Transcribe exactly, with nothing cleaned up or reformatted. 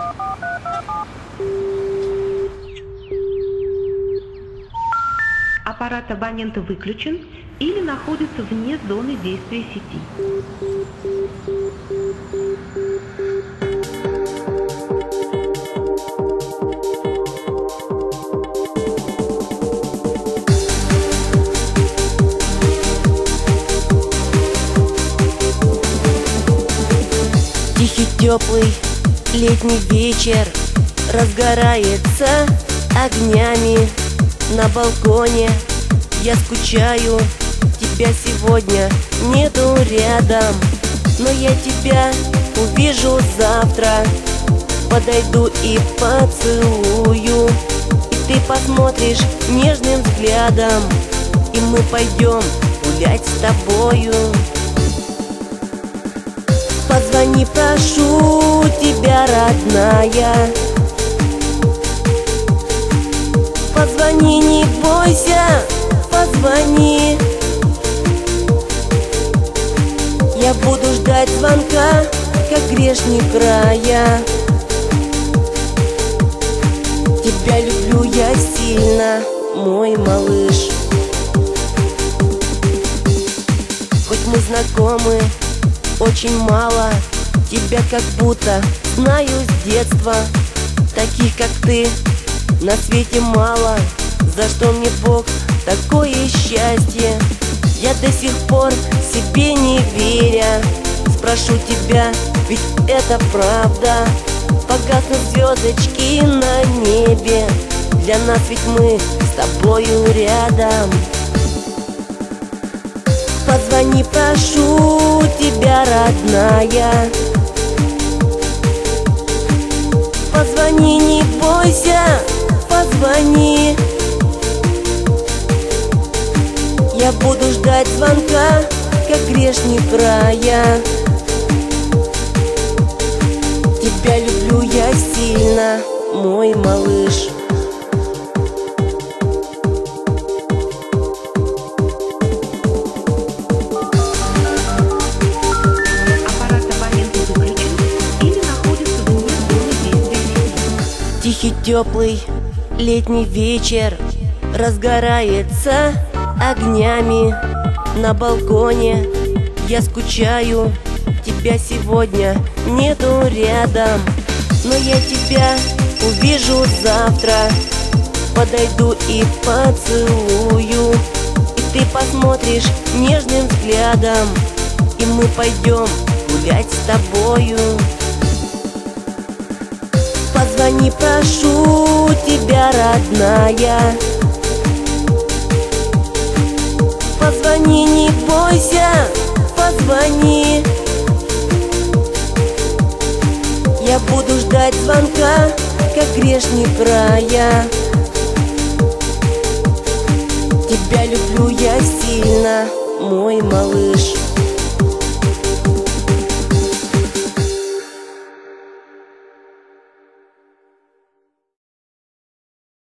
Аппарат абонента выключен или находится вне зоны действия сети. Тихий теплый летний вечер разгорается огнями на балконе. Я скучаю, тебя сегодня нету рядом, но я тебя увижу завтра. Подойду и поцелую, и ты посмотришь нежным взглядом, и мы пойдем гулять с тобою. Позвони, прошу тебя, родная. Позвони, не бойся, позвони. Я буду ждать звонка, как грешник рая. Тебя люблю я сильно, мой малыш. Хоть мы знакомы очень мало, тебя как будто знаю с детства. Таких, как ты, на свете мало. За что мне Бог такое счастье? Я до сих пор себе не веря спрошу тебя, ведь это правда. Погаснут звездочки на небе, для нас ведь мы с тобою рядом. Позвони, прошу тебя, родная. Позвони, не бойся, позвони. Я буду ждать звонка, как грешник рая. Тебя люблю я сильно, мой малыш. Тихий теплый летний вечер разгорается огнями на балконе. Я скучаю, тебя сегодня нету рядом, но я тебя увижу завтра. Подойду и поцелую, и ты посмотришь нежным взглядом, и мы пойдем гулять с тобою. Позвони, прошу тебя, родная. Позвони, не бойся, позвони. Я буду ждать звонка, как грешник рая. Тебя люблю я сильно, мой малыш.